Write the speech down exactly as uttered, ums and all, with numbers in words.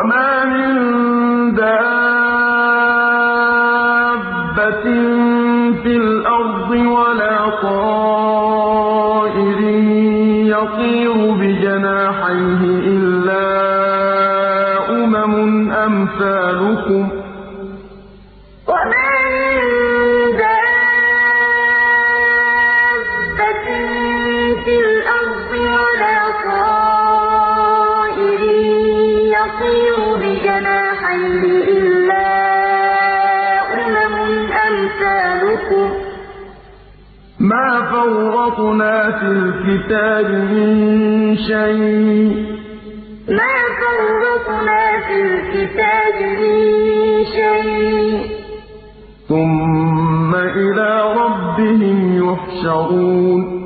وَمَا مِن دَابَّةٍ فِي الْأَرْضِ وَلَا طَائِرٍ يَطِيرُ بِجَنَاحَيْهِ إِلَّا أُمَمٌ أَمْثَالُكُم ۚ مَا فَرَّطْنَا فِي الْكِتَابِ مِن شَيْءٍ ۚ ثُمَّ إِلَىٰ رَبِّهِمْ يُحْشَرُونَ